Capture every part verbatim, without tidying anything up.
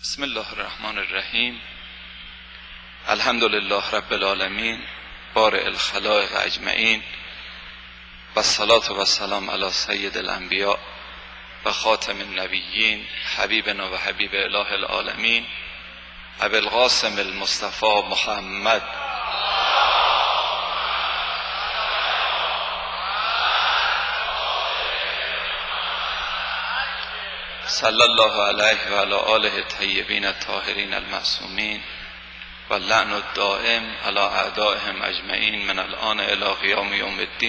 بسم الله الرحمن الرحیم. الحمد لله رب العالمین بارئ الخلائق اجمعین و الصلاة و السلام علی سید الانبیاء و خاتم النبیین حبیبنا و حبیب اله العالمین ابی القاسم المصطفى محمد صلی الله علیه و علی آله الطیبین الطاهرین المعصومین و لعن الدائم علی اعدائهم اجمعین من الآن الی قیام یوم الدین.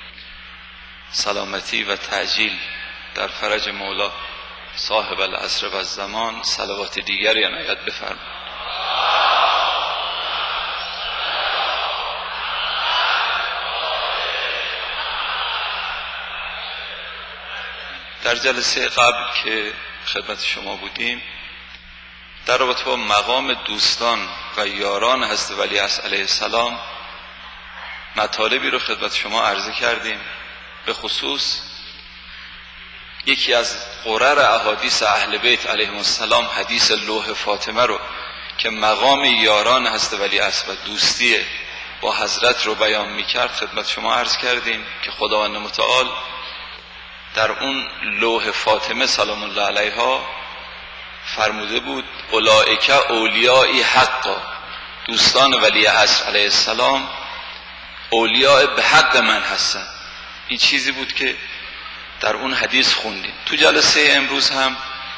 سلامتی و تعجیل در فرج مولا صاحب العصر و الزمان. صلوات دیگری عنایت بفرمایید. در جلسه قبل که خدمت شما بودیم در رابطه با مقام دوستان و یاران حضرت ولیعصر علیه السلام مطالبی رو خدمت شما عرضه کردیم. به خصوص یکی از غرر احادیث اهل بیت علیهم السلام حدیث لوح فاطمه رو که مقام یاران حضرت ولیعصر و دوستی با حضرت رو بیان میکرد خدمت شما عرض کردیم که خداوند متعال در اون لوح فاطمه سلام الله علیها فرموده بود اولئک اولیاء حقا، دوستان ولیعصر علیه السلام اولیاء به حق من هستن. این چیزی بود که در اون حدیث خوندیم. تو جلسه امروز هم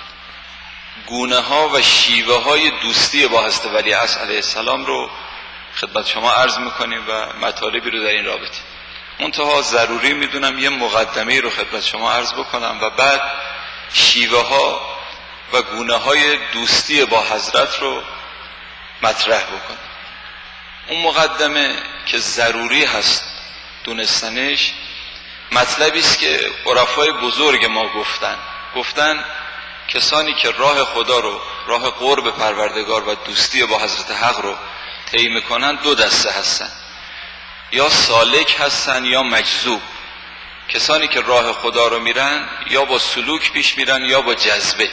گونه ها و شیوه های دوستی با حضرت ولیعصر علیه السلام رو خدمت شما عرض میکنیم و مطالبی رو در این رابطه. منتها ضروری میدونم یه مقدمه رو خدمت شما عرض بکنم و بعد شیوه ها و گونه های دوستی با حضرت رو مطرح بکنم. اون مقدمه که ضروری هست دونستنش مطلبی است که عرفای بزرگ ما گفتن گفتن کسانی که راه خدا رو، راه قرب پروردگار و دوستی با حضرت حق رو طی میکنن دو دسته هستن، یا سالک هستن یا مجذوب. کسانی که راه خدا رو میرن یا با سلوک پیش میرن یا با جذبه.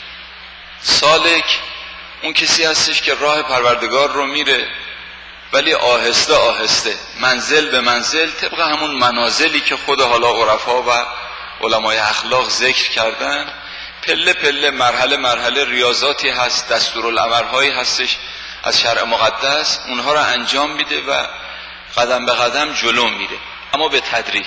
سالک اون کسی هستش که راه پروردگار رو میره ولی آهسته آهسته، منزل به منزل، طبق همون منازلی که خود حالا عرفا و علمای اخلاق ذکر کردن، پله پله، مرحله مرحله ریاضاتی هست، دستورالعمل‌هایی هستش از شرع مقدس، اونها رو انجام میده و قدم به قدم جلو میره، اما به تدریج.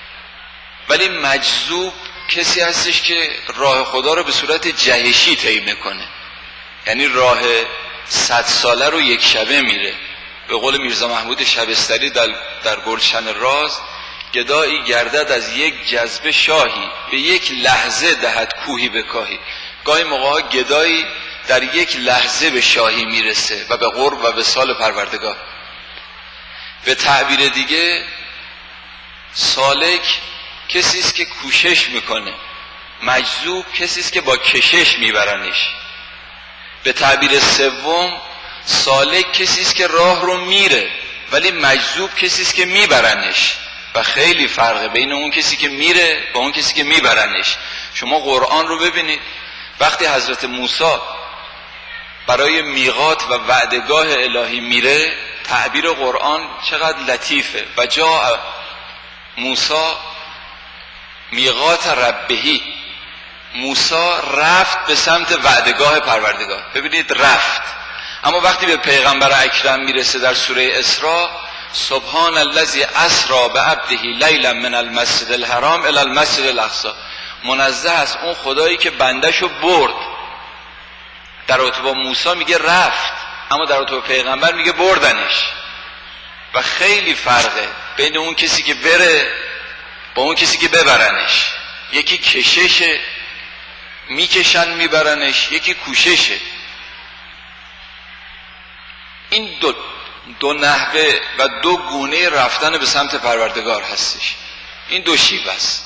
ولی مجذوب کسی هستش که راه خدا رو به صورت جهشی طی میکنه، یعنی راه صد ساله رو یک شبه میره. به قول میرزا محمود شبستری در, در گلشن راز، گدایی گردد از یک جذبه شاهی، به یک لحظه دهد کوهی به کاهی. گاهی موقع گدایی در یک لحظه به شاهی میرسه و به قرب و وصال پروردگار. به تعبیر دیگه سالک کسی است که کوشش میکنه، مجذوب کسی است که با کشش میبرنش. به تعبیر سوم سالک کسی است که راه رو میره ولی مجذوب کسی است که میبرنش و خیلی فرقه بین اون کسی که میره با اون کسی که میبرنش. شما قرآن رو ببینید، وقتی حضرت موسی برای میقات و وعدگاه الهی میره، تعبیر قرآن چقدر لطیفه. و جا موسی میقات ربهی، موسی رفت به سمت وعدگاه پروردگار. ببینید رفت. اما وقتی به پیغمبر اکرم میرسه در سوره اسراء، سبحان الذی اسری بعبده لیلا من المسجد الحرام الی المسجد الاقصی، منزه است اون خدایی که بندشو برد. در رابطه با موسی میگه رفت، اما در رابطه با پیغمبر میگه بردنش. و خیلی فرقه بین اون کسی که بره با اون کسی که ببرنش. یکی کششه، میکشن میبرنش، یکی کوششه. این دو دو نحوه و دو گونه رفتن به سمت پروردگار هستش. این دو شیوه است.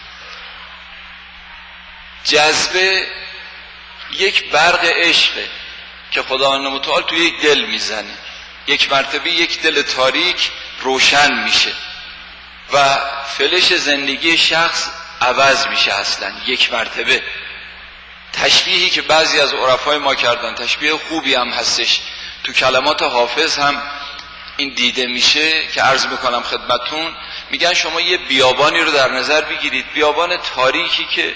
جذبه یک برق عشقه که خداوند متعال تو یک دل میزنه، یک مرتبه یک دل تاریک روشن میشه و فلش زندگی شخص عوض میشه. اصلا یک مرتبه تشبیهی که بعضی از عرفای ما کردن، تشبیه خوبی هم هستش، تو کلمات حافظ هم این دیده میشه که عرض میکنم خدمتون. میگن شما یه بیابانی رو در نظر بگیرید، بیابان تاریکی که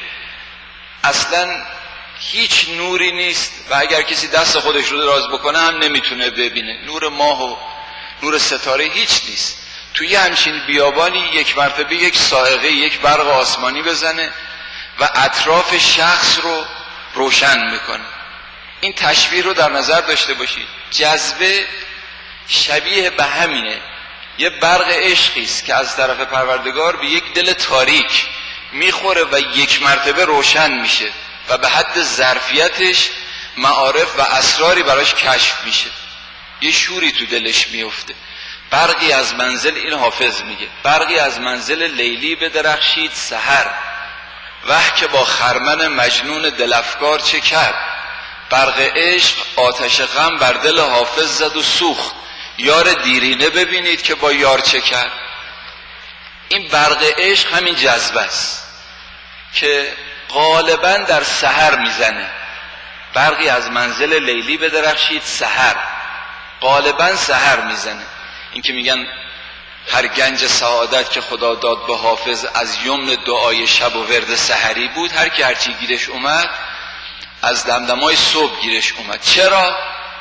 اصلا هیچ نوری نیست و اگر کسی دست خودش رو دراز بکنه هم نمیتونه ببینه، نور ماه و نور ستاره هیچ نیست. توی همچین بیابانی یک مرتبه یک صاعقه، یک برق آسمانی بزنه و اطراف شخص رو روشن میکنه. این تشبیه رو در نظر داشته باشید. جذبه شبیه به همینه، یه برق عشقی است که از طرف پروردگار به یک دل تاریک میخوره و یک مرتبه روشن میشه و به حد ظرفیتش معارف و اسراری براش کشف میشه، یه شوری تو دلش میفته. برقی از منزل، این حافظ میگه، برقی از منزل لیلی بدرخشید سحر، وه که با خرمن مجنون دلفکار چه کرد. برق عشق آتش غم بر دل حافظ زد و سوخت، یار دیرینه ببینید که با یار چه کرد. این برق عشق همین جذبه است که غالبا در سحر میزنه. برقی از منزل لیلی بدرخشید سحر، غالبا سحر میزنه. این که میگن هر گنج سعادت که خدا داد به حافظ از یمن دعای شب و ورد سحری بود، هر کی هرچی گیرش اومد از دمدمای صبح گیرش اومد. چرا؟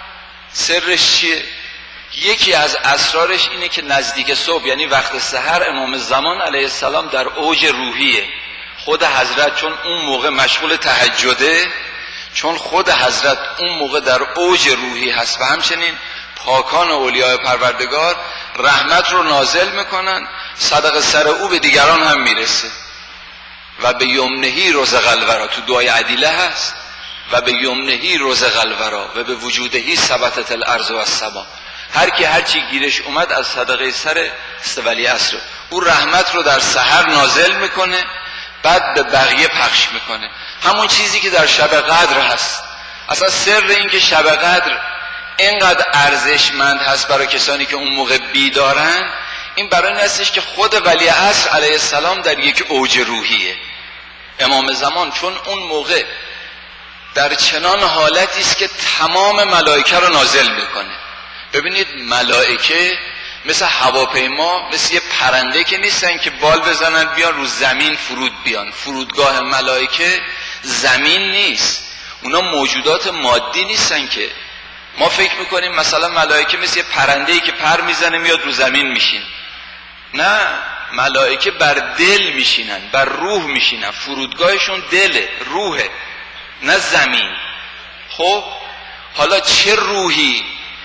سرش چیه؟ یکی از اسرارش اینه که نزدیک صبح، یعنی وقت سحر، امام زمان علیه السلام در اوج روحیه. خود حضرت چون اون موقع مشغول تهجده، چون خود حضرت اون موقع در اوج روحی هست و همچنین پاکان و اولیاء پروردگار رحمت رو نازل میکنن، صدق سر او به دیگران هم میرسه. و به یمنهی رزق الورا، تو دعای عدیله هست، و به یمنهی رزق الورا و به وجودهی ثبتت الارض و السما. هر کی هر چی گیرش اومد از صدقه سر استولی عصر، او رحمت رو در سحر نازل میکنه، بعد به بقیه پخش میکنه. همون چیزی که در شب قدر هست. اصلا سر این که شب قدر اینقدر ارزشمند هست برای کسانی که اون موقع بیدارن، این برای این هستش که خود ولی عصر علیه السلام در یک اوج روحیه. امام زمان چون اون موقع در چنان حالتی است که تمام ملائکه رو نازل میکنه. ببینید ملائکه مثل هواپیما، مثل یه پرنده که نیستن که بال بزنن بیان رو زمین فرود بیان. فرودگاه ملائکه زمین نیست، اونا موجودات مادی نیستن که ما فکر میکنیم مثلا ملائکه مثل یه پرنده‌ای که پر میزنه میاد رو زمین میشین. نه، ملائکه بر دل میشینن، بر روح میشینن. فرودگاهشون دله، روحه، نه زمین. خب حالا چه روحی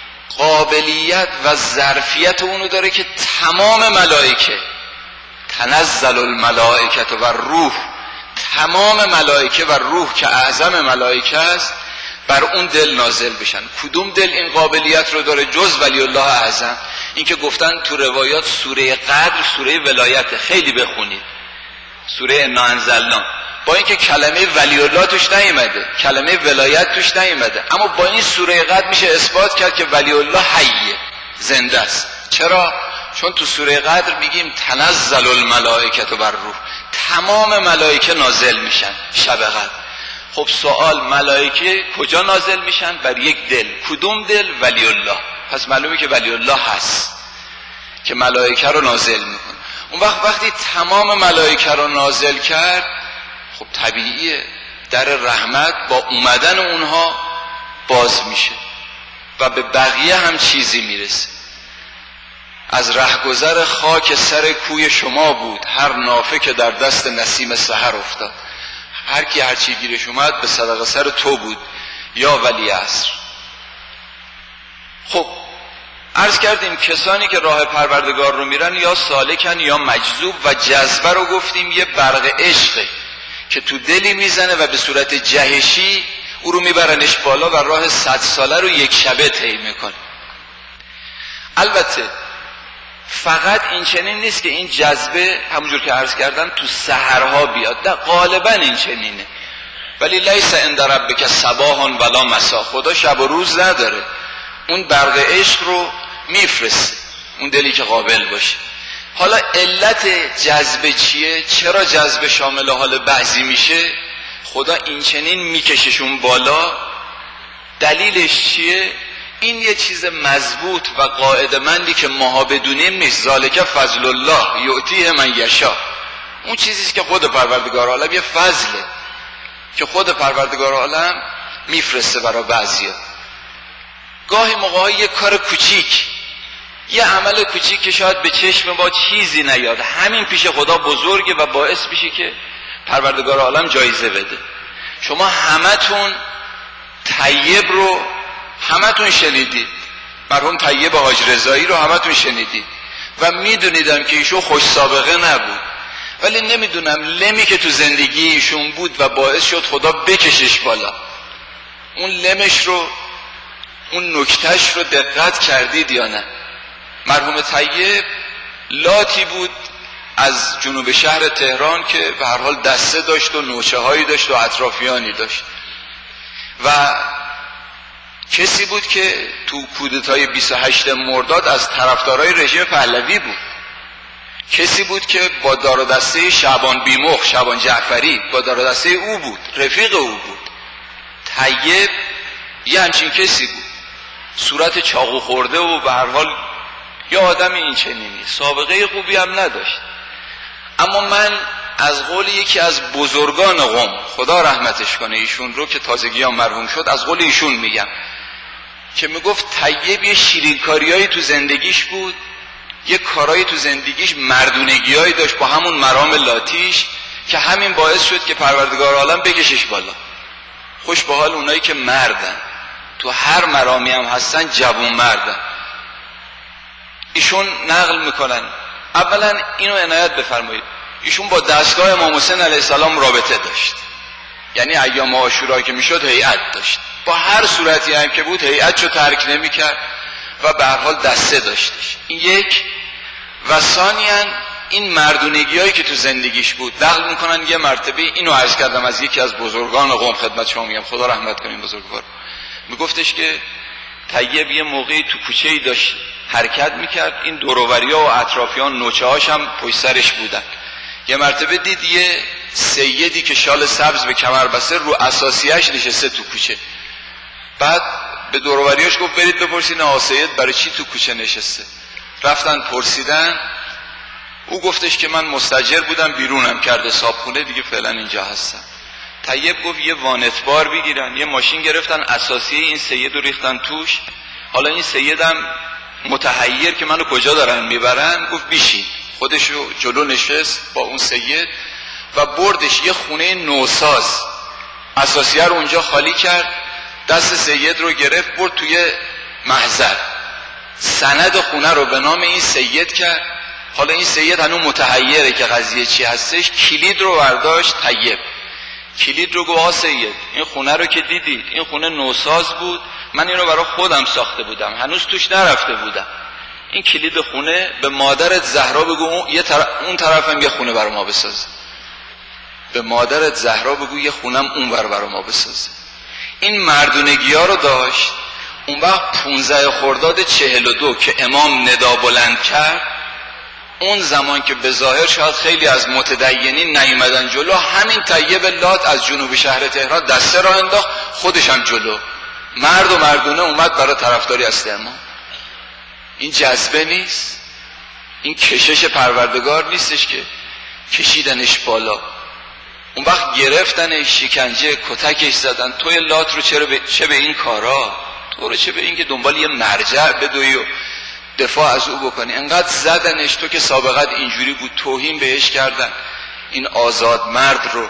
قابلیت و ظرفیت اونو داره که تمام ملائکه، تنزل الملائکه و روح، تمام ملائکه و روح که اعظم ملائکه است بر اون دل نازل بشن. کدوم دل این قابلیت رو داره جز ولی الله اعظم؟ این که گفتن تو روایات سوره قدر سوره ولایت، خیلی بخونید سوره انا انزلنا، با اینکه کلمه ولی الله توش نیامده، کلمه ولایت توش نیامده، اما با این سوره قدر میشه اثبات کرد که ولی الله حیه، زنده است. چرا؟ چون تو سوره قدر میگیم تنزل الملائکه و روح، تمام ملائکه نازل میشن شب قدر. خب سوال، ملائکه کجا نازل میشن؟ بر یک دل. کدوم دل؟ ولی الله. پس معلومه که ولی الله هست که ملائکه رو نازل میکنه. اون وقت وقتی تمام ملائکه رو نازل کرد، خب طبیعیه در رحمت با اومدن اونها باز میشه و به بقیه هم چیزی میرسه. از رهگذر خاک سر کوی شما بود هر نافه که در دست نسیم سحر افتاد. هر کی هر چی گیرش اومد به صدقه سر تو بود یا ولی عصر. خب عرض کردیم کسانی که راه پروردگار رو میرن یا سالکن یا مجذوب، و جذبه رو گفتیم یه برق عشقه که تو دلی میزنه و به صورت جهشی او رو میبرنش بالا و راه صد ساله رو یک شبه طی میکنه. البته فقط این چنین نیست که این جذبه همونجور که عرض کردم تو سحرها بیاد، نه غالبا این چنینه. ولی لیس عند ربک صباح ولا مسا، خدا شب و روز نداره، اون برق عشق رو میفرسته اون دلی که قابل باشه. حالا علت جذبه چیه؟ چرا جذبه شامل حال بعضی میشه؟ خدا این چنین میکششون بالا. دلیلش چیه؟ این یه چیز مضبوط و قاعده‌مندی که ماها بدونیم نیست. ذالک فضل الله یؤتیه من یشاء. اون چیزیست که خود پروردگار عالم، یه فضله که خود پروردگار عالم میفرسته برای بعضیا. گاهی موقع‌ها یه کار کوچیک، یه عمل کوچیک که شاید به چشم ما چیزی نیاد، همین پیش خدا بزرگه و باعث میشه که پروردگار عالم جایزه بده. شما همتون طیب رو همتون شنیدید، مرحوم طیب حاج رضایی رو همتون شنیدید و میدونیدم که ایشون خوش سابقه نبود، ولی نمیدونم لمی که تو زندگی ایشون بود و باعث شد خدا بکشش بالا. اون لمش رو، اون نکتش رو دقت کردید یا نه؟ مرحوم طیب لاتی بود از جنوب شهر تهران که به هر حال دسته داشت و نوچه هایی داشت و اطرافیانی داشت و کسی بود که تو کودتای بیست و هشتم مرداد از طرفدارای رژیم پهلوی بود. کسی بود که با دار و دسته شعبان بیمخ، شعبان جعفری، با دار و دسته او بود، رفیق او بود. طیب یه همچین کسی بود، صورت چاقو خورده و به هر حال یه آدم این چنینی، سابقه خوبی هم نداشت. اما من از قول یکی از بزرگان قم، خدا رحمتش کنه ایشون رو که تازگی هم مرحوم شد، از قول ایشون میگم که میگفت طیب یه شیرینکاریایی تو زندگیش بود، یه کارایی تو زندگیش، مردونگیایی داشت با همون مرام لاتیش که همین باعث شد که پروردگار عالم بکشش بالا. خوش به حال اونایی که مردن، تو هر مرامی هم هستن، جوون مردن. ایشون نقل میکنن، اولا اینو عنایت بفرمایید، ایشون با دستگاه امام حسین علیه السلام رابطه داشت، یعنی ایام عاشورا که میشد هیئت داشت، با هر صورتی هم که بود هیئتشو ترک نمیکرد و به هر حال دسته داشتش. این یک. و ثانیاً این مردونگی هایی که تو زندگیش بود، نقل میکنن یه مرتبه اینو عرض کردم از یکی از بزرگان قوم خدمت شما میگم، خدا رحمت کنه این بزرگوار، میگفتش که طیب یه موقعی تو کوچه‌ای داشت حرکت میکرد، این دوروبریا و اطرافیان نوچه هاش هم پشت سرش بودن. یه مرتبه دید یه سیدی که شال سبز به کمر بسته رو اساسیه‌اش نشسته تو کوچه. بعد به دوروبریاش گفت برید بپرسین آقا سید برای چی تو کوچه نشسته. رفتن پرسیدن، او گفتش که من مستاجر بودم، بیرونم کرده صابخونه، دیگه فعلا اینجا هستم. طیب گفت یه وانت بار بگیرن، یه ماشین گرفتن، اساسیه این سید رو ریختن توش. حالا این سیدم متحیر که منو کجا دارن میبرن، گفت بیشین. خودشو جلو نشست با اون سید و بردش یه خونه نوساز، اساسیه رو اونجا خالی کرد، دست سید رو گرفت برد توی محضر، سند خونه رو به نام این سید کرد. حالا این سید هنوز متحیره که قضیه چی هستش. کلید رو برداشت طیب، کلید رو گفت آ سید این خونه رو که دیدید، این خونه نوساز بود، من این رو برای خودم ساخته بودم، هنوز توش نرفته بودم. این کلید خونه به مادرت زهرا بگو اون, یه طرف اون طرفم یه خونه برای ما بسازه، به مادرت زهرا بگو یه خونم اون بر برای ما بسازه. این مردونگی ها رو داشت. اون وقت پونزده خرداد چهل و دو که امام ندا بلند کرد، اون زمان که به ظاهر شاید خیلی از متدینین نیومدن جلو، همین طیب لات از جنوب شهر تهران دسته را انداخت، خودش هم جلو، مرد و مردونه اومد برای طرفداری از امام. این جذبه نیست؟ این کشش پروردگار نیستش که کشیدنش بالا؟ اون وقت گرفتنش، شکنجه، کتکش زدن، توی لات رو چرا به... چه به این کارا؟ تو رو چه به این که دنبال یه مرجع بدوی و دفاع از او بکنی؟ انقدر زدنش، تو که سابقت اینجوری بود، توهین بهش کردن این آزاد مرد رو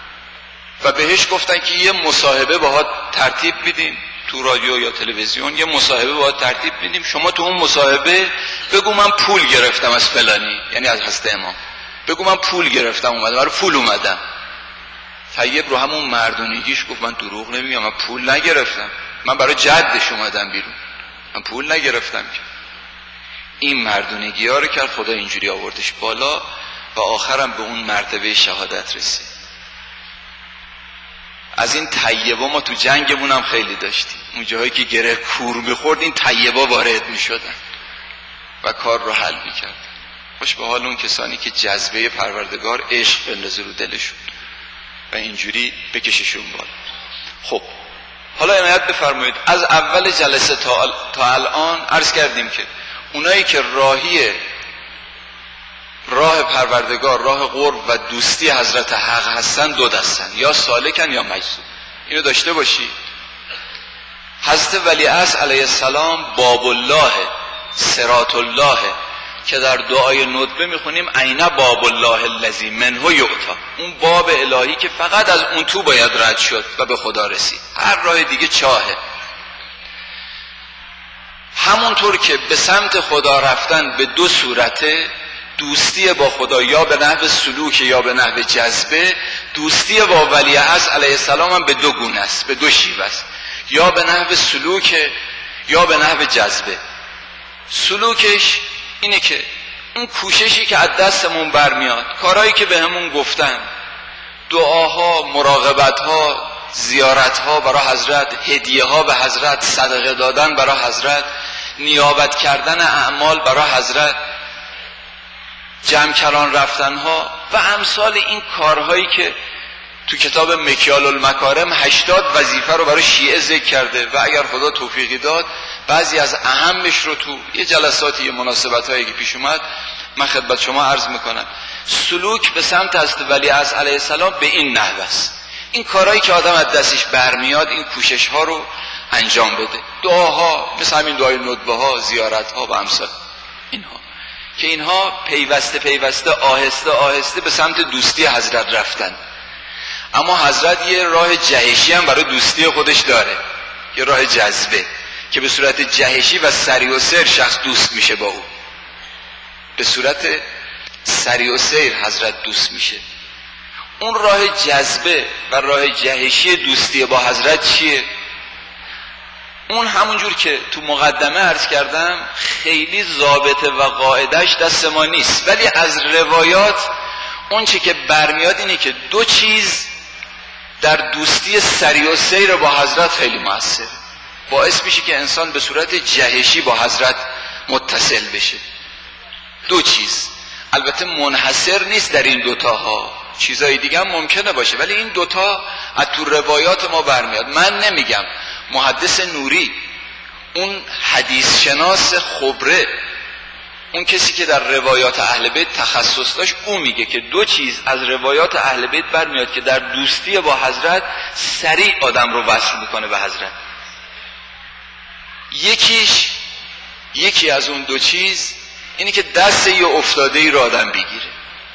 و بهش گفتن که یه مصاحبه باهات ترتیب میدیم تو رادیو یا تلویزیون، یه مصاحبه باهات ترتیب میدیم، شما تو اون مصاحبه بگو من پول گرفتم از فلانی، یعنی از حضرت امام، بگو من پول گرفتم اومدم برای پول اومدم. طیب رو همون مردونگیش گفت من دروغ نمیگم، من پول نگرفتم، من برای جدش اومدم بیرون، من پول نگرفتم. که این مردونگی ها رو کرد، خدا اینجوری آوردش بالا و آخرم به اون مرتبه شهادت رسید. از این طیبا ما تو جنگمون هم خیلی داشتیم، اون جاهایی که گره کور میخورد این طیبا وارد میشدن و کار رو حل میکردن. خوش به حال اون کسانی که جذبه پروردگار، عشق بندازه رو دلشون. و اینجوری بکششون بالا. خب حالا عنایت بفرمایید، از اول جلسه تا, تا الان عرض کردیم که اونایی که راهی راه پروردگار، راه قرب و دوستی حضرت حق هستن دو دستن، یا سالکن یا مجذوب. اینو داشته باشی. حضرت ولیعصر علیه السلام باب الله، صراط الله، که در دعای ندبه میخونیم عین باب الله الذی منه یعطی، اون باب الهی که فقط از اون تو باید رد شد و به خدا رسید، هر راه دیگه چاهه. همونطور که به سمت خدا رفتن به دو صورته، دوستی با خدا یا به نحو سلوک یا به نحو جذبه، دوستی با ولیعصر علیه السلام هم به دو گونه است، به دو شیوه است، یا به نحو سلوک یا به نحو جذبه. سلوکش اینه که اون کوششی که از دستمون برمیاد، کارهایی که به همون گفتن، دعاها، مراقبتها، زیارتها برای حضرت، هدیه‌ها به حضرت، صدقه دادن برای حضرت، نیابت کردن اعمال برای حضرت، جمع کلان رفتنها و امثال این کارهایی که تو کتاب مکیال المکارم هشتاد وظیفه رو برای شیعه ذکر کرده و اگر خدا توفیقی داد بعضی از اهمش رو تو یه جلساتی، یه مناسبت‌هایی که پیش اومد من خدمت شما عرض میکنم. سلوک به سمت حضرت ولیعصر علیه السلام به این نحو است. این کارهایی که آدم از دستش برمیاد، این کوشش ها رو انجام بده، دعاها مثل همین دعای ندبه ها، زیارت ها و امثال اینها، که اینها پیوسته پیوسته آهسته آهسته به سمت دوستی حضرت رفتن. اما حضرت یه راه جهشی هم برای دوستی خودش داره، یه راه جذبه که به صورت جهشی و سری و سیر شخص دوست میشه با او، به صورت سری و سیر حضرت دوست میشه. اون راه جذبه و راه جهشی دوستی با حضرت چیه؟ اون همونجور که تو مقدمه عرض کردم خیلی ضابطه و قاعدش دست ما نیست، ولی از روایات اون چی که برمیاد اینه که دو چیز در دوستی سری و سیر با حضرت خیلی موثره، باعث میشه که انسان به صورت جهشی با حضرت متصل بشه. دو چیز، البته منحصر نیست در این دوتاها، چیزای دیگه هم ممکنه باشه، ولی این دوتا از تو روایات ما برمیاد. من نمیگم، محدث نوری، اون حدیث شناس خبره، اون کسی که در روایات اهل بیت تخصص داشت، اون میگه که دو چیز از روایات اهل بیت برمیاد که در دوستی با حضرت سریع آدم رو وصل میکنه به حضرت. یکیش یکی از اون دو چیز اینی که دست یه افتاده ای رو آدم بگیره،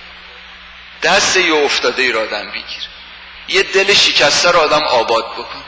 دست یه افتاده ای رو آدم بگیره، یه دل شکسته رو آدم آباد بکنه،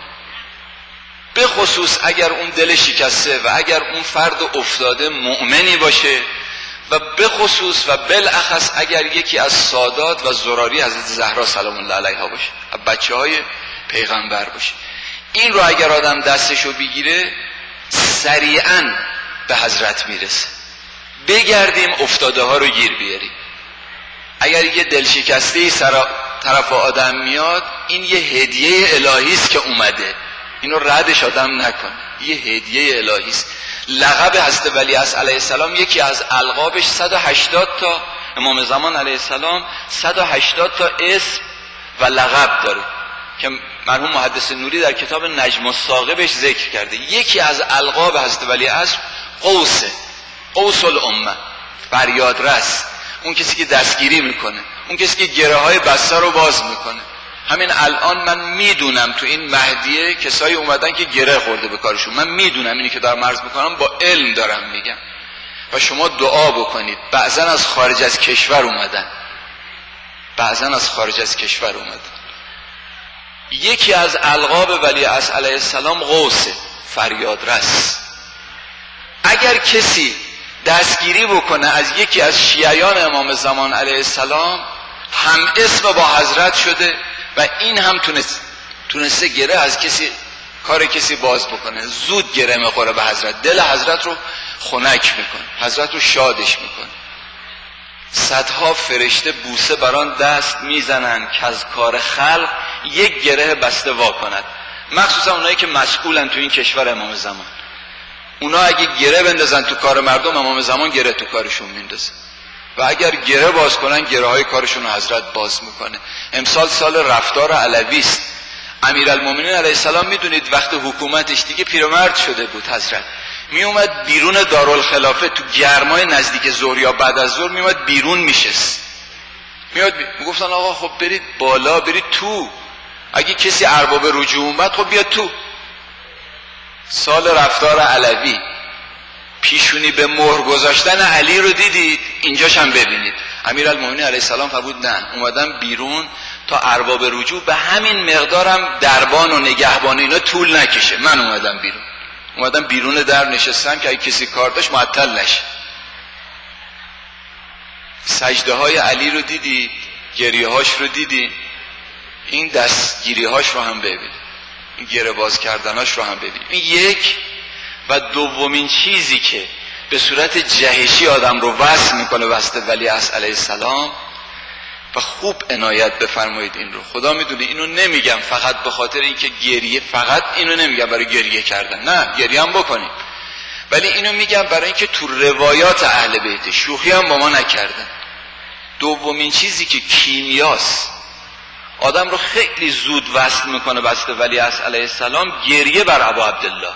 به خصوص اگر اون دل شکسته و اگر اون فرد افتاده مؤمنی باشه و به خصوص و بالاخص اگر یکی از سادات و زراری حضرت زهرا سلام الله علیها باشه، بچه های پیغمبر باشه. این رو اگر آدم دستشو بگیره سریعا به حضرت میرسه. بگردیم افتاده ها رو گیر بیاریم. اگر یه دل شکسته سر طرف آدم میاد، این یه هدیه الهی است که اومده، اینو ردش آدم نکنه، یه هدیه الهی است. لقب حضرت ولیعصر علیه السلام یکی از القابش صد و هشتاد تا، امام زمان علیه السلام صد و هشتاد تا اسم و لقب داره که مرحوم محدث نوری در کتاب نجم الساقه بهش ذکر کرده. یکی از القاب حضرت ولیعصر قوسه، قوس الامه، فریاد رس، اون کسی که دستگیری میکنه، اون کسی که گره های بسته رو باز میکنه. همین الان من میدونم تو این مهدیه کسایی اومدن که گره خورده به کارشون، من میدونم، اینی که دارم عرض میکنم با علم دارم میگم و شما دعا بکنید. بعضن از خارج از کشور اومدن، بعضن از خارج از کشور اومدن. یکی از القاب ولیعصر علیه السلام قوسه، فریاد رس. اگر کسی دستگیری بکنه از یکی از شیعیان امام زمان علیه السلام، هم اسم با حضرت شده و این هم تونست تونسته گره از کسی، کار کسی باز بکنه، زود گره میخوره به حضرت، دل حضرت رو خنک میکنه، حضرت رو شادش میکنه. صدها فرشته بوسه بران دست میزنن که از کار خلق یک گره بسته وا کند، مخصوصا اونایی که مسئولن تو این کشور امام زمان. اونا اگه گره بندازن تو کار مردم، امام زمان گره تو کارشون میندازه و اگر گره باز کنن گره های کارشون رو حضرت باز میکنه. امسال سال رفتار علوی است. امیرالمومنین علیه السلام میدونید وقت حکومتش دیگه پیرمرد شده بود، حضرت می اومد بیرون دارالخلافه تو گرمای نزدیک ظهر یا بعد از ظهر می اومد بیرون میشست، میاد میگفتن آقا خب برید بالا، برید تو، اگه کسی ارباب رجوع اومد خب بیاد تو. سال رفتار علوی پیشونی به مهر گذاشتن علی رو دیدید، اینجاش هم ببینید. امیرالمومنین علیه السلام فرمود نه، اومدم بیرون تا ارباب رجوع به همین مقدارم دربان و نگهبان اینا طول نکشه، من اومدم بیرون، اومدم بیرون در نشستم که اگه کسی کار داشت معطل نشه. سجده های علی رو دیدید، گریه هاش رو دیدید، این دستگیری هاش رو هم ببینید، این گره باز کردناش رو هم ببینید. این یک. و دومین چیزی که به صورت جهشی آدم رو وصل میکنه وصل ولیعصر علیه السلام، و خوب عنایت بفرمایید این رو، خدا میدونه اینو نمیگم فقط به خاطر اینکه گریه، فقط اینو نمیگم برای گریه کردن، نه گریه هم بکنیم، ولی اینو میگم برای اینکه تو روایات اهل بیت شوخی هم با ما نکردن. دومین چیزی که کیمیاست آدم رو خیلی زود وصل میکنه وصل ولیعصر علیه السلام، گریه بر ابا عبدالله،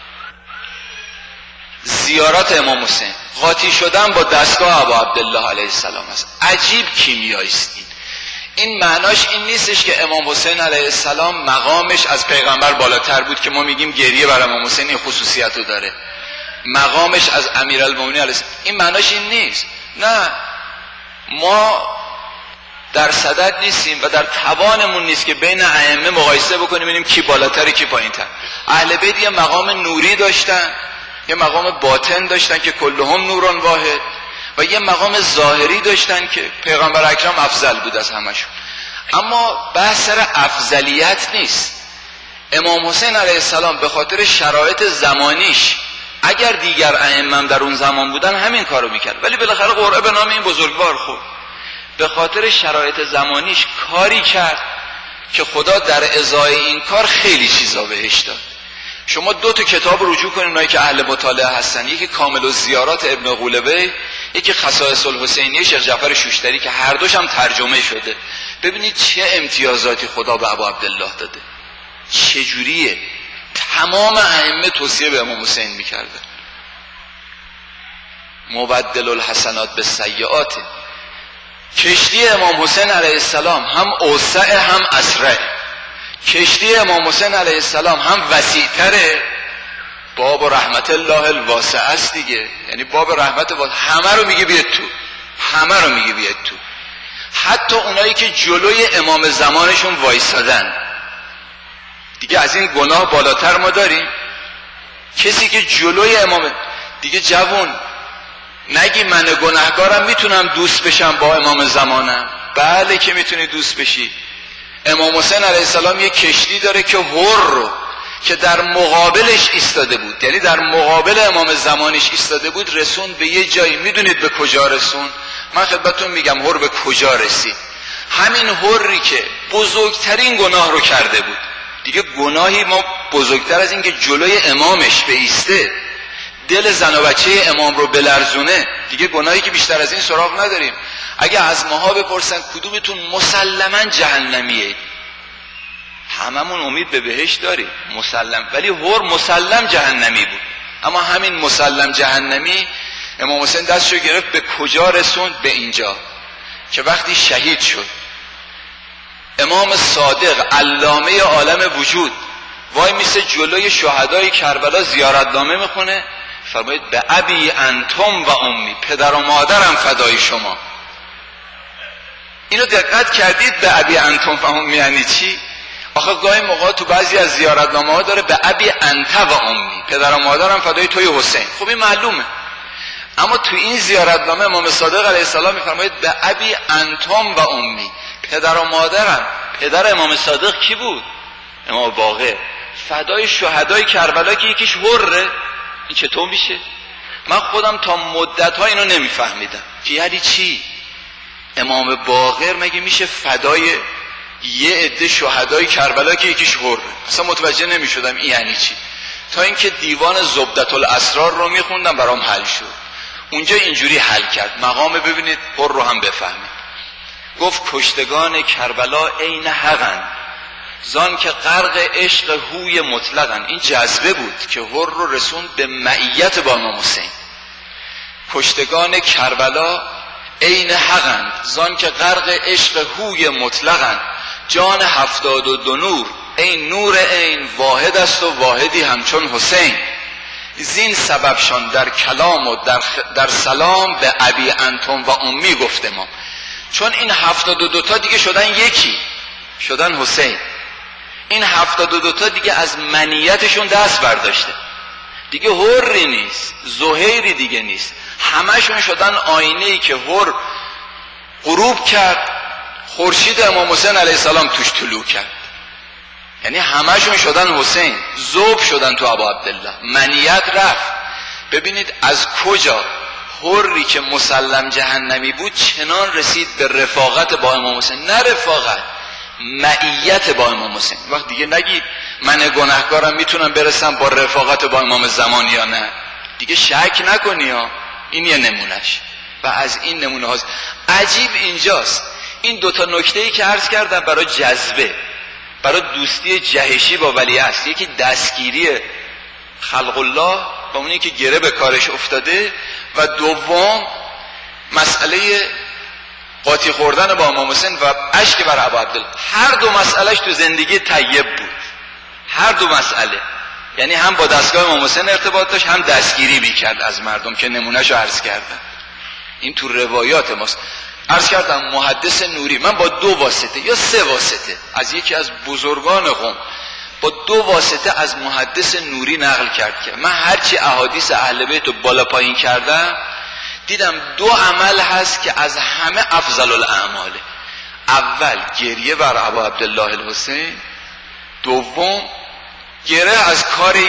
زیارت امام حسین، قاطی شدن با دستگاه ابا عبدالله علیه السلام است. عجیب کیمیایی است این. این معناش این نیستش که امام حسین علیه السلام مقامش از پیغمبر بالاتر بود که ما میگیم گریه بر امام حسین این خصوصیت رو داره، مقامش از امیرالمومنین علیه السلام، این معناش این نیست. نه، ما در صدد نیستیم و در توانمون نیست که بین ائمه مقایسه بکنیم ببینیم کی بالاتر کی پایینتر. اهل بیت یه مقام نوری داشتن، یه مقام باطن داشتن که کلهم نوران واحد، و یه مقام ظاهری داشتن که پیغمبر اکرم افضل بود از همشون. اما بحث سر افضلیت نیست. امام حسین علیه السلام به خاطر شرایط زمانیش، اگر دیگر ائمه در اون زمان بودن همین کارو میکرد، ولی بالاخره قرعه به نام این بزرگوار خورد، به خاطر شرایط زمانیش کاری کرد که خدا در ازای این کار خیلی چیزا بهش داد. شما دو تا کتاب رجوع کنید اونایی که اهل مطالعه هستن، یکی کامل الزیارات ابن قولبی، یکی خصائص الحسینیه شیخ جعفر شوشتری که هر دوش هم ترجمه شده. ببینید چه امتیازاتی خدا به ابا عبدالله داده، چجوریه. تمام ائمه توصیه به امام حسین میکردن، مبدل الحسنات به سیئات. کشتی امام حسین علیه السلام هم اوسع هم اسرع، کشتی امام حسین علیه السلام هم وسیع‌تره، باب رحمت الله الواسع است دیگه، یعنی باب رحمت واسع، همه رو میگه بیاد تو، همه رو میگه بیاد تو، حتی اونایی که جلوی امام زمانشون وایسادن. دیگه از این گناه بالاتر ما داریم؟ کسی که جلوی امام، دیگه جوون نگی من گناهکارم میتونم دوست بشم با امام زمانم. بله که میتونی دوست بشی. امام حسین علیه السلام یک کشتی داره که هر رو که در مقابلش ایستاده بود، یعنی در مقابل امام زمانش ایستاده بود، رسون به یه جایی. میدونید به کجا رسون؟ من خدمتتون میگم هر به کجا رسید. همین هری که بزرگترین گناه رو کرده بود، دیگه گناهی ما بزرگتر از این که جلوی امامش بیسته، دل زن و بچه امام رو بلرزونه، دیگه گناهی که بیشتر از این سراغ نداریم. اگه از ماها بپرسن کدومتون مسلماً جهنمیه، هممون امید به بهشت داریم مسلم، ولی هر مسلم جهنمی بود. اما همین مسلم جهنمی امام حسین دستشو گرفت به کجا رسوند؟ به اینجا که وقتی شهید شد، امام صادق علامه عالم وجود وای میسه جلوی شهدای کربلا زیارتنامه میخونه، فرمایید به ابی انتم و امی، پدر و مادرم فدای شما. اینو دقت کردید؟ به ابی انتم و امی یعنی چی؟ آخه گاهی موقع تو بعضی از زیارتنامه ها داره به ابی انت و امی، پدر و مادرم فدای توی حسین. خب این معلومه، اما تو این زیارتنامه امام صادق علیه السلام میفرمایید به ابی انتم و امی، پدر و مادرم. پدر امام صادق کی بود؟ امام باقر، فدای شهدای کربلا که یکیش هره. این چطور میشه؟ من خودم تا مدت ها اینو نمیفهمیدم که یعنی چی. امام باقر مگه میشه فدای یه عده شهدای کربلا که یکیش هره؟ اصلا متوجه نمیشدم این یعنی چی، تا اینکه دیوان زبدت الاسرار رو میخوندم برام حل شد. اونجا اینجوری حل کرد مقام، ببینید پر رو هم بفهمید. گفت کشتگان کربلا عین حقن زان که غرق عشق هوی مطلقن. این جذبه بود که هر رو رسوند به معیت با امام حسین. کشتگان کربلا عین حقن زان که غرق عشق هوی مطلقن جان هفتاد و دو نور این نور این واحد است و واحدی همچون حسین. زین سببشان در کلام و در, خ... در سلام به ابی انتم و امی گفته ما. چون این هفتاد و دو تا دیگه شدن یکی، شدن حسین. این هفتاد و دو تا دیگه از منیتشون دست برداشته، دیگه حری نیست، زهیری دیگه نیست، همشون شدن آینه‌ای که حر غروب کرد، خورشید امام حسین علیه السلام توش طلوع کرد. یعنی همشون شدن حسین، ذوب شدن تو ابا عبدالله، منیت رفت. ببینید از کجا حری که مسلم جهنمی بود چنان رسید به رفاقت با امام حسین. نه رفاقت، معیت با امام حسین. وقت دیگه نگی من گناهکارم میتونم برسم با رفاقت با امام زمان یا نه، دیگه شک نکنی ها. این یه نمونهش و از این نمونه هاست. عجیب اینجاست این دوتا نکته ای که عرض کردم برای جذبه، برای دوستی جهشی با ولیعصر، یکی دستگیری خلق الله و اونی که گره به کارش افتاده، و دوم مسئله قاطی خوردن با امام حسین و اشک بر ابا عبدالله. هر دو مسئلهش تو زندگی طیب بود، هر دو مسئله. یعنی هم با دستگاه امام حسین ارتباط داشت، هم دستگیری میکرد از مردم که نمونهشو عرض کردم. این تو روایات ماست. عرض کردم محدث نوری من با دو واسطه یا سه واسطه از یکی از بزرگان قوم با دو واسطه از محدث نوری نقل کرد که من هرچی احادیث اهل بیت رو بالا پایین کردم دیدم دو عمل هست که از همه افضل الاعماله. اول گریه بر ابا عبدالله الحسین، دوم گره از کاری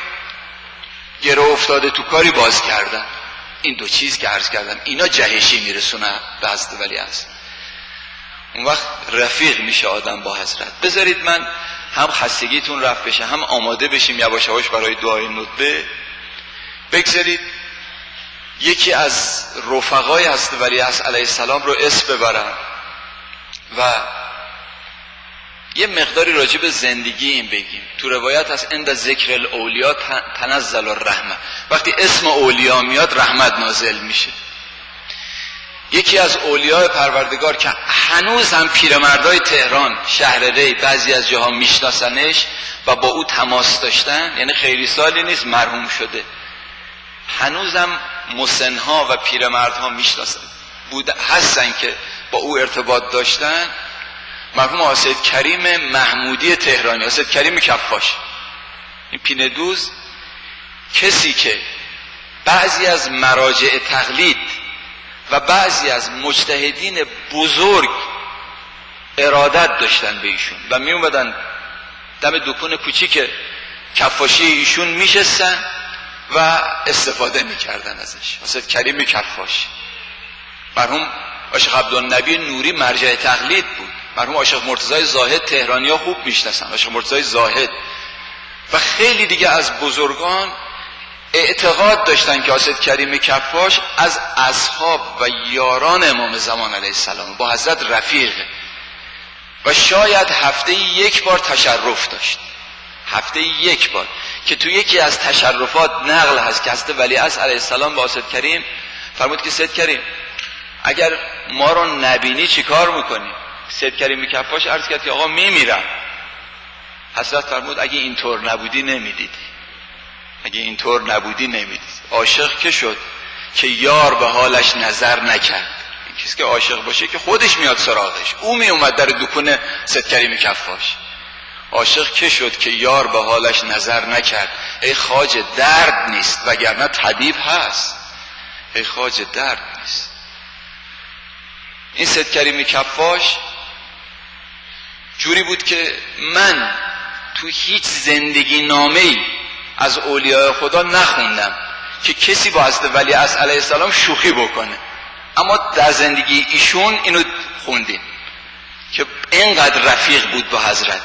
گره افتاده تو کاری باز کردن. این دو چیز که عرض کردم اینا جهشی میرسونه به حضرت ولیعصر. اون وقت رفیق میشه آدم با حضرت. بذارید من هم خستگیتون رفت بشه، هم آماده بشیم یواش یواش برای دعای ندبه. بگذارید یکی از رفقای حضرت ولیعصر علیه السلام رو اسم ببرم و یه مقداری راجع به زندگی این بگیم. تو روایت هست عند ذکر الاولیا تنزل الرحمه، وقتی اسم اولیا میاد رحمت نازل میشه. یکی از اولیاء پروردگار که هنوز هم پیرمردای تهران، شهر ری، بعضی از جاها میشناسنش و با او تماس داشتن، یعنی خیلی سالی نیست مرحوم شده، هنوزم مسنها و پیرمردها میشناسن بود هستن که با او ارتباط داشتن. مرحوم آسد کریم محمودی تهرانی، آسد کریم کفاش، این پینه دوز، کسی که بعضی از مراجع تقلید و بعضی از مجتهدین بزرگ ارادت داشتن به ایشون و می اومدن دم دکون کوچیک کفاشی ایشون میشستن و استفاده میکردن ازش. آسد کریم کفاش. مرحوم عاشق عبدالنبی نوری مرجع تقلید بود. مرحوم عاشق مرتضی زاهد تهرانی ها خوب میشناسن، عاشق مرتضی زاهد و خیلی دیگه از بزرگان اعتقاد داشتن که آسد کریم کفاش از اصحاب و یاران امام زمان علیه السلام با حضرت رفیقه و شاید هفته یک بار تشرف داشت، هفته یک بار، که تو یکی از تشرفات نقل هست که حضرت ولیعصر علیه السلام با آسد کریم فرمود که سید کریم اگر ما رو نبینی چی کار میکنی؟ سید کریم کفاش عرض کرد که آقا میمیرم. حضرت فرمود اگه اینطور نبودی نمیدیدی، اگه اینطور نبودی نمیدید. عاشق که شد که یار به حالش نظر نکرد. این کسی که عاشق باشه که خودش میاد سراغش، او می اومد در دکون سید کریم کفاش. عاشق که شد که یار به حالش نظر نکرد. ای خواجه درد نیست وگرنه طبیب هست. ای خواجه درد نیست. این سید کریم کفاش جوری بود که من تو هیچ زندگی نامه‌ای از اولیاء خدا نخوندم که کسی با حضرت ولیعصر علیه السلام شوخی بکنه، اما در زندگی ایشون اینو خوندیم که اینقدر رفیق بود با حضرت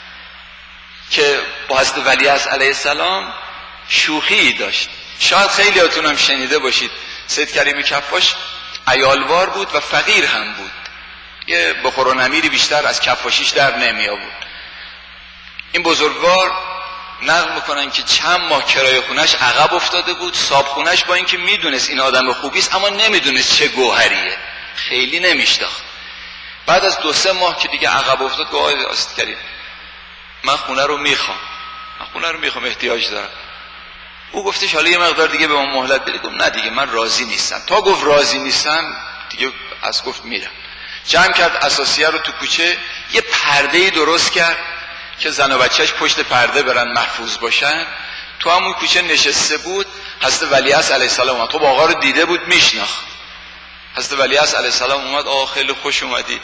که با حضرت ولیعصر علیه السلام شوخی داشت. شاید خیلی هاتون هم شنیده باشید سید کریم کفاش عیالوار بود و فقیر هم بود، یه بخور و نمیری بیشتر از کفاشیش در نمی آورد. این بزرگوار نقل میکنن که چند ماه کرایه خونش عقب افتاده بود، صاحب خونش با اینکه میدونست این آدم خوبی است اما نمیدونست چه گوهریه، خیلی نمیشناخت. بعد از دو سه ماه که دیگه عقب افتاد گفت آقای سید کریم من خونه رو میخوام، من خونه رو میخوام، احتیاج دارم. او گفتش حالا یه مقدار دیگه به من مهلت بده. گفت نه دیگه من راضی نیستم. تا گفت راضی نیستم دیگه از گفت میرم. جمع کرد اساسیه رو تو کوچه، یه پرده‌ای درست کرد که زن و بچهش پشت پرده برن محفوظ باشن. تو همون کوچه نشسته بود. حضرت ولیعصر علیه السلام اومد. خب آقا رو دیده بود، میشناخت. حضرت ولیعصر علیه السلام اومد. آقا خیلی خوش اومدید.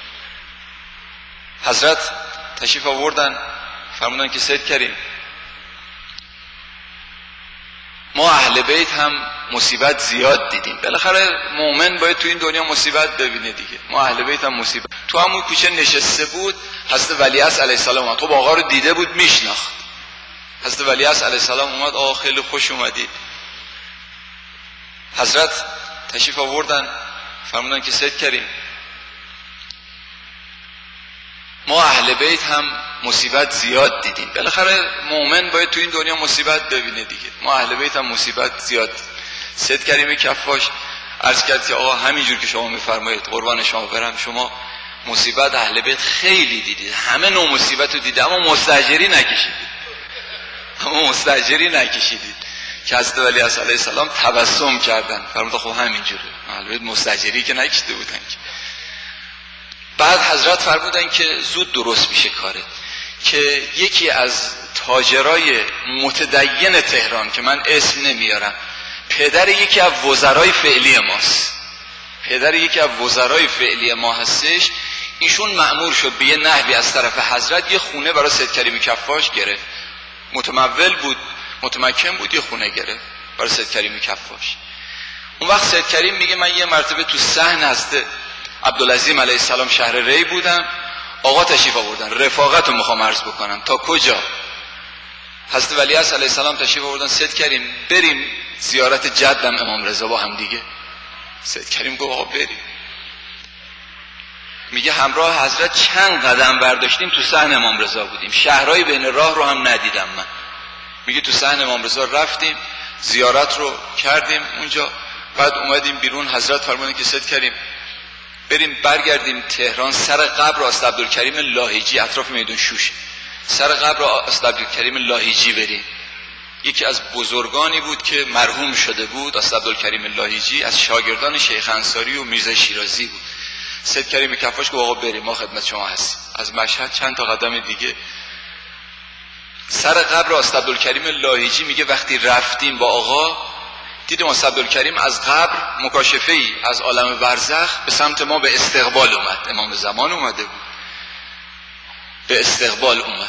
حضرت تشریف آوردن، فرمودن که سید کریم ما اهل بیت هم مصیبت زیاد دیدیم، بالاخره مؤمن باید تو این دنیا مصیبت ببینه دیگه. ما اهل بیت هم مصیبت. تو همون کوچه نشسته بود. حضرت ولیعصر علیه السلام اومد. خب آقا رو دیده بود، میشناخت. حضرت ولیعصر علیه السلام اومد. آقا خیلی خوش اومدید. حضرت تشریف آوردن، فرمودن که سید کریم ما اهل بیت هم مصیبت زیاد دیدیم، بالاخره مؤمن باید تو این دنیا مصیبت ببینه دیگه. ما اهل بیت هم مصیبت زیاد دیدیم. سید کریم کفاش عرض کرد که آقا همینجور که شما میفرمایید قربان شما برم، شما مصیبت اهل بیت خیلی دیدید، همه نوع مصیبت رو دیدید اما مستاجری نکشیدید، اما مستاجری نکشیدید. که حضرت ولیعصر علیه السلام تبسم کردن، فرمودن خب همینجوره، اهل بیت مستاجری که نکشیده بودن. بعد حضرت فرمودن که زود درست میشه کاره، که یکی از تاجرای متدین تهران که من اسم نمیارم، پدر یکی از وزرای فعلی ماست، پدر یکی از وزرای فعلی ما هستش. ایشون مأمور شد به یه نحوی از طرف حضرت یه خونه برای سید کریم کفاش گرفت. متمول بود، متمکن بود، یه خونه گرفت برای سید کریم کفاش. اون وقت سید کریم میگه من یه مرتبه تو صحن هسته عبدالعظیم علیه السلام شهر ری بودم، آقا تشریف آوردن، رفاقت رو میخوام عرض بکنم. تا کجا؟ حضرت ولیعصر علیه السلام تشریف آوردن، سید کریم بریم زیارت جدم امام رضا با هم دیگه. سید کریم گفت آقا بریم. میگه همراه حضرت چند قدم برداشتیم تو صحن امام رضا بودیم، شهرهای بین راه رو هم ندیدم من. میگه تو صحن امام رضا رفتیم، زیارت رو کردیم اونجا. بعد اومدیم بیرون، حضرت فرمودن که سید کریم بریم برگردیم تهران، سر قبر استاد عبدالکریم لاهیجی اطراف میدون شوش، سر قبر استاد عبدالکریم لاهیجی بریم. یکی از بزرگانی بود که مرحوم شده بود، استاد عبدالکریم لاهیجی، از شاگردان شیخ انصاری و میرزا شیرازی بود. سید کریم کفاش گفت آقا بریم، ما خدمت شما هستیم. از مشهد چند تا قدم دیگه سر قبر استاد عبدالکریم لاهیجی. میگه وقتی رفتیم با آقا دیدیم استاد عبدالکریم از قبر مکاشفه‌ای از عالم برزخ به سمت ما به استقبال اومد. امام زمان اومده بود، به استقبال اومد.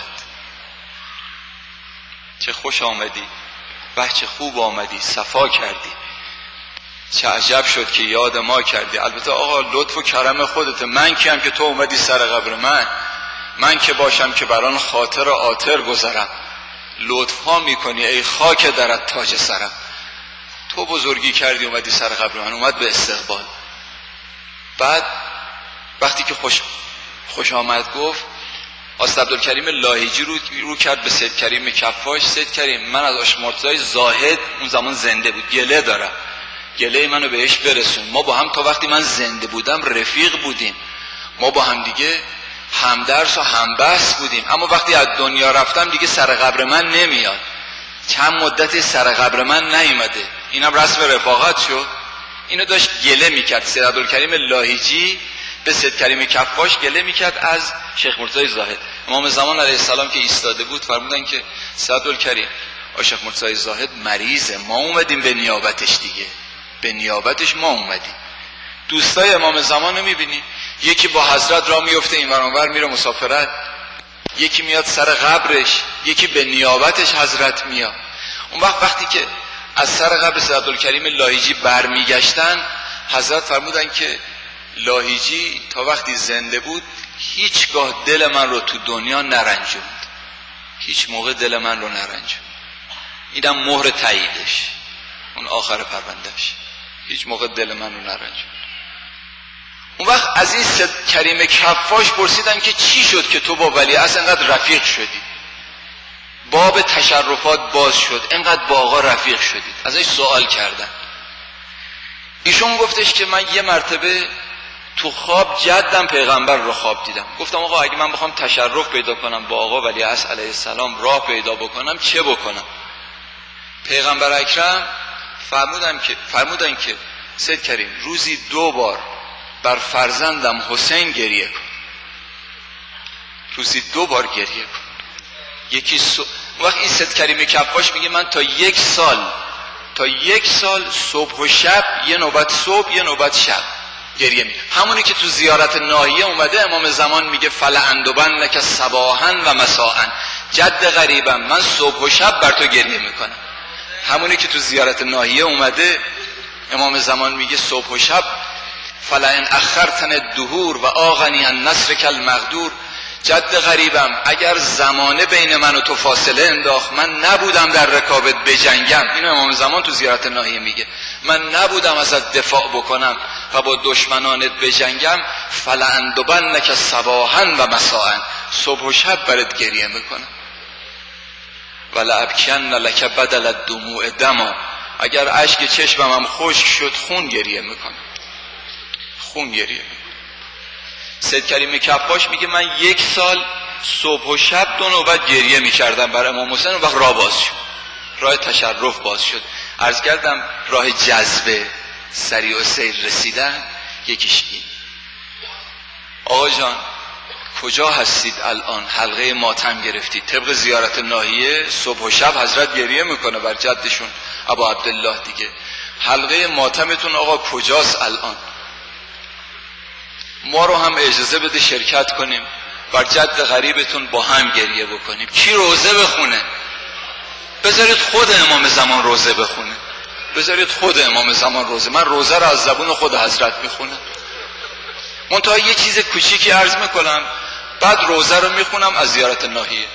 چه خوش آمدی، به چه خوب آمدی، صفا کردی، چه عجب شد که یاد ما کردی. البته آقا لطف و کرم خودته، من کیم که تو اومدی سر قبر من، من که باشم که بران خاطر آتر گذرم، لطف ها میکنی ای خاک درت تاج سرم. تو بزرگی کردی اومدی سر قبر من. اومد به استقبال. بعد وقتی که خوش خوش آمد گفت، استاد عبدالکریم لاهیجی رو رو کرد به سید کریم کفاش. سید کریم من از آقا مرتضی زاهد اون زمان زنده بود گله دارم، گله منو بهش برسون. ما با هم تا وقتی من زنده بودم رفیق بودیم، ما با هم دیگه همدرس و همبحث بودیم، اما وقتی از دنیا رفتم دیگه سر قبر من نمیاد. چند مدت سر قبر من نیومده، اینم رسم رفاقت شد. اینو داشت گله میکرد سید عبدالکریم لاهیجی به سید کریم کفاش گله میکرد از شیخ مرتضی زاهد. امام زمان علیه السلام که ایستاده بود فرمودن که سید عبدالکریم آقا شیخ مرتضی زاهد مریضه، ما اومدیم به نیابتش دیگه، به نیابتش ما اومدیم. دوستای امام زمان رو میبینی، یکی با حضرت را میفته این ور اون ور میره مسافرت، یکی میاد سر قبرش، یکی به نیابتش حضرت میاد. اون وقت وقتی که از سر قبر سید عبدالکریم لاهیجی برمیگشتن، حضرت فرمودن که لاهیجی تا وقتی زنده بود هیچگاه دل من رو تو دنیا نرنجوند، هیچ موقع دل من رو نرنجوند. اینم مهر تاییدش، اون آخر پروندهش. هیچ موقع دل منو نرنجون. اون وقت از این سید کریم کفاش پرسیدن که چی شد که تو با ولیعصر انقدر رفیق شدی؟ باب تشرفات باز شد، انقدر با آقا رفیق شدید. ازش سوال کردن. ایشون گفتش که من یه مرتبه تو خواب جدم پیغمبر رو خواب دیدم. گفتم آقا اگه من بخوام تشرف پیدا کنم با آقا ولیعصر علیه السلام، راه پیدا بکنم، چه بکنم؟ پیغمبر اکرم فرمودن که فرمودن که سید کریم روزی دو بار بر فرزندم حسین گریه کن. روزی دو بار گریه کن. یکی سو... وقت این سید کریم کفاش میگه من تا یک سال تا یک سال صبح و شب، یه نوبت صبح یه نوبت شب گریه میکنم. همونی که تو زیارت ناحیه اومده، امام زمان میگه فلأندبنک صباحا و مساء، جد غریبم من صبح و شب بر تو گریه میکنم. همونی که تو زیارت ناحیه اومده، امام زمان میگه صبح و شب فلئن اخرتن الدهور و آغنی عن نصرک المقدور، جد غریبم اگر زمانه بین من و تو فاصله انداخت، من نبودم در رکابت بجنگم. اینو امام زمان تو زیارت ناحیه میگه، من نبودم ازت دفاع بکنم و با دشمنانت بجنگم. فلأندبنک صباحا و مساء، صبح و شب برات گریه میکنم. ولأبکین لک بدل الدموع دما، اگر اشک چشمم خشک شد خون گریه میکنم، خون گریه میکنم. سید کریم کفاش میگه من یک سال صبح و شب دو نوبت گریه میکردم بر امام حسین. و وقت راه باز شد، راه تشرف باز شد. عرض کردم راه جذبه سریع و سیر رسیدن یکیش این. آقا جان کجا هستید الان؟ حلقه ماتم گرفتید. طبق زیارت ناحیه صبح و شب حضرت گریه میکنه بر جدشون ابا عبدالله دیگه. حلقه ماتمتون آقا کجاست الان؟ ما رو هم اجازه بده شرکت کنیم، بر جد غریبتون با هم گریه بکنیم. کی روزه بخونه؟ بذارید خود امام زمان روزه بخونه، بذارید خود امام زمان روزه. من روزه رو از زبون خود حضرت میخونم. منتها یه چیز کوچیکی عرض میکنم، بعد روزه رو میخونم از زیارت ناحیه.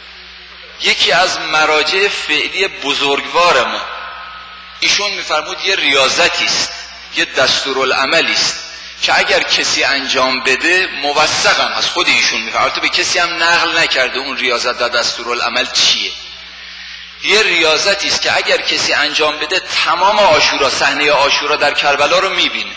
یکی از مراجع فعلی بزرگوار ما، ایشون میفرمود یه ریاضتی است، یه دستورالعملی است که اگر کسی انجام بده، موثقم از خود ایشون میفرمود، البته به کسی هم نقل نکرده اون ریاضت و دستورالعمل چیه. یه ریاضتی است که اگر کسی انجام بده تمام عاشورا، صحنه عاشورا در کربلا رو میبینه.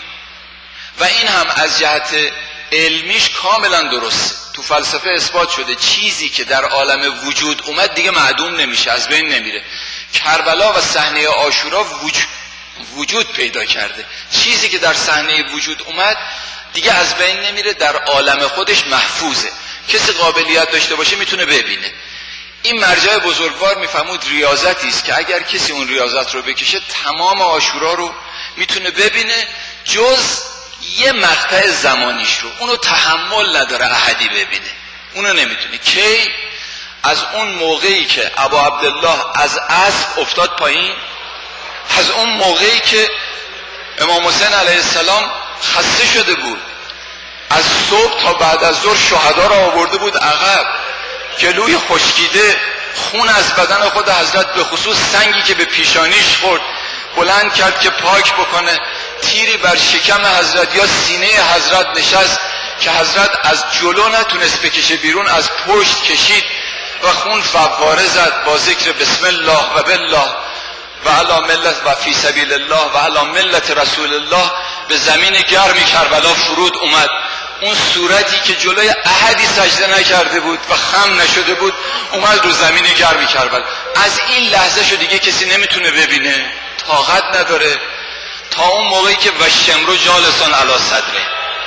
و این هم از جهت علمیش کاملا درسته. تو فلسفه اثبات شده چیزی که در عالم وجود اومد دیگه معدوم نمیشه، از بین نمیره. کربلا و صحنه عاشورا وجود وجود پیدا کرده. چیزی که در صحنه وجود اومد دیگه از بین نمیره، در عالم خودش محفوظه. کسی قابلیت داشته باشه میتونه ببینه. این مرجع بزرگوار میفهمود ریاضتی است که اگر کسی اون ریاضت رو بکشه تمام عاشورا رو میتونه ببینه، جز یه مقطع زمانیش رو. اونو تحمل نداره احدی ببینه، اونو نمیتونه. کی؟ از اون موقعی که ابا عبدالله از اسب افتاد پایین، از اون موقعی که امام حسین علیه السلام خسته شده بود، از صبح تا بعد از ظهر شهدا را آورده بود عقب، گلوی خشکیده، خون از بدن خود حضرت، به خصوص سنگی که به پیشانیش خورد بلند کرد که پاک بکنه. تیری بر شکم حضرت یا سینه حضرت نشست که حضرت از جلو نتونست بکشه بیرون، از پشت کشید و خون فواره زد با ذکر بسم الله و بالله و علی ملت و فی سبیل الله و علی ملت رسول الله به زمین گرمی کربلا فرود اومد. اون صورتی که جلوی احدی سجده نکرده بود و خم نشده بود اومد رو زمین گرمی کربلا. از این لحظه شو دیگه کسی نمیتونه ببینه، طاقت نداره، تا اون موقعی که وشمرو جالسان علی صدره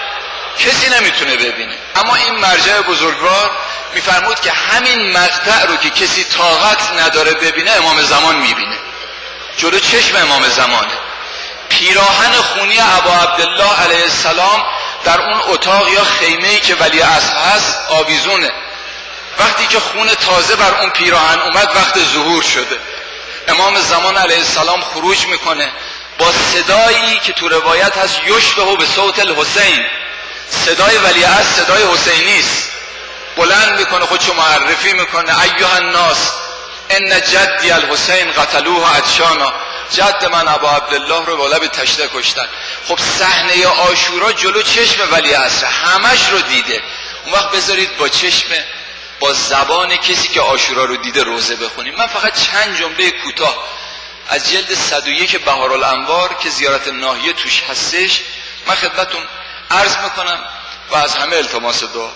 کسی نمیتونه ببینه. اما این مرجع بزرگوار میفرمود که همین مقطع رو که کسی طاقت نداره ببینه، امام زمان میبینه، جلو چشم امام زمانه. پیراهن خونی ابا عبدالله علیه السلام در اون اتاق یا خیمه‌ای که ولیعصر هست آویزونه. وقتی که خون تازه بر اون پیراهن اومد، وقت ظهور شده. امام زمان علیه السلام خروج میکنه با صدایی که تو روایت هست یشبه به صوت الحسین، صدای ولیعصر صدای حسینی است. بلند میکنه، خودشو معرفی میکنه، ایها الناس ان جدی الحسین قتلوه عطشانا. جد من ابا عبدالله رو با لب تشنه کشتن. خب صحنه عاشورا جلو چشم ولیعصر همش رو دیده. اون وقت بذارید با چشم با زبان کسی که عاشورا رو دیده روزه بخونیم. من فقط چند جمله کوتاه از جلد صد و یک بهارالانوار که زیارت ناحیه توش هستش من خدمتتون عرض میکنم و از همه التماس دعا.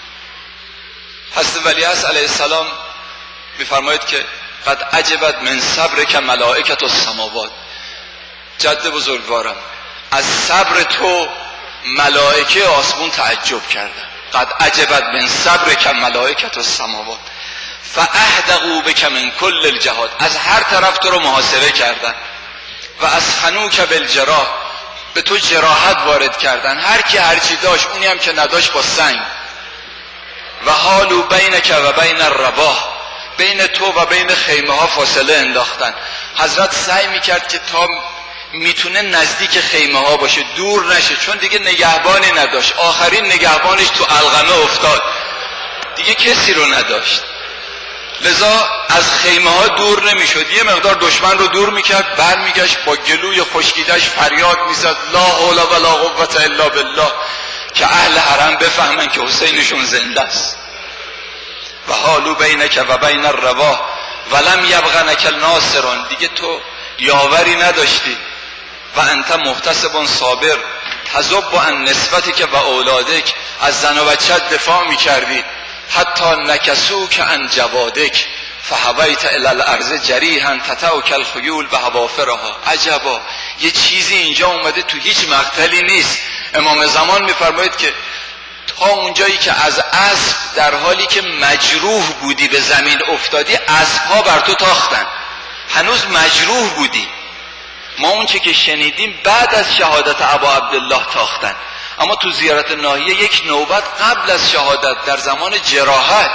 حضرت ولیعصر علیه السلام میفرماید که قد عجبت من صبرک ملائکة السماوات. جد بزرگوارم از صبر تو ملائکه آسمون تعجب کردن. قد عجبت من صبرک ملائکة السماوات فاهدقوا بک من کل الجهات. از هر طرف تو رو محاصره کردن. و از خنوک بالجراح، به تو جراحت وارد کردن. هر کی هر چی داشت، اونی هم که نداشت با سنگ. و حالو بینک و بین الرباح، بین تو و بین خیمه ها فاصله انداختن. حضرت سعی میکرد که تا میتونه نزدیک خیمه ها باشه، دور نشه، چون دیگه نگهبانی نداشت. آخرین نگهبانش تو علقمه افتاد، دیگه کسی رو نداشت، لذا از خیمه ها دور نمیشد. یه مقدار دشمن رو دور میکرد، برمیگشت با گلوی خشکیدش فریاد میزد لا حول ولا قوة الا بالله، که اهل حرم بفهمن که حسینشون زنده است. و حالو بینک و بین الرباح ولم یبغنک ناصرون، دیگه تو یاوری نداشتی. و انت محتسب صابر تذب عن نسبتک و اولادک، از زن و بچت دفاع میکردی. حتی نکسوک عن جوادک فهویت الی الارض جریحا تتوک الخیول بحوافرها. عجبا، یه چیزی اینجا اومده تو هیچ مقتلی نیست. امام زمان میفرماید که تا اونجایی که از اسب در حالی که مجروح بودی به زمین افتادی، اسبها بر تو تاختن، هنوز مجروح بودی. ما اون چه که شنیدیم بعد از شهادت ابا عبدالله تاختن، اما تو زیارت ناحیه یک نوبت قبل از شهادت در زمان جراحت.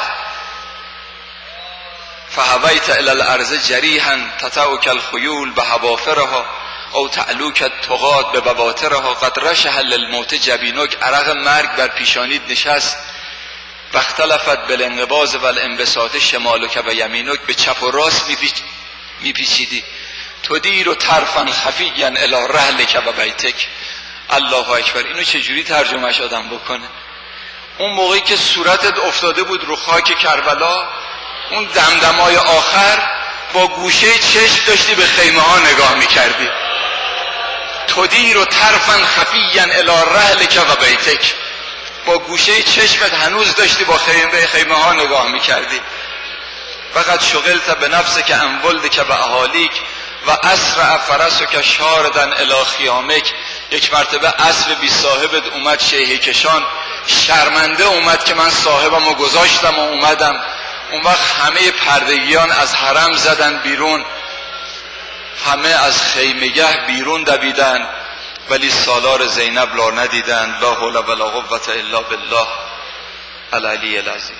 فهویت الی الارض جریحا تتوک الخیول بحوافرها او تعلوک التقات به بباطرها قد رشح للموت جبینک، عرق مرگ بر پیشانید نشست. و اختلفت بالانقباض و الانبساط شمالک و یمینک، به چپ و راست میپیچیدی. تدیر و طرفا خفیا الی رحلک و بیتک. الله اکبر. اینو چجوری ترجمهش آدم بکنه؟ اون موقعی که صورتت افتاده بود رو خاک کربلا، اون دمدمای آخر با گوشه چشم داشتی به خیمه ها نگاه میکردی. تدیر و طرفا خفیا الی رحلک و بیتک، با گوشه چشمت هنوز داشتی با خیمه خیمه ها نگاه میکردی. فقط شغلت به نفسک عن ولدک و اهالیک و اسرع فرسک شاردن الی خیامک. یک مرتبه اسب بی صاحبت اومد شیهه کشان، شرمنده اومد که من صاحبمو گذاشتم و اومدم. اون وقت همه پردگیان از حرم زدن بیرون، همه از خیمگه بیرون دویدن، ولی سالار زینب را ندیدند. لا حول ولا قوة الا بالله العلی العظیم.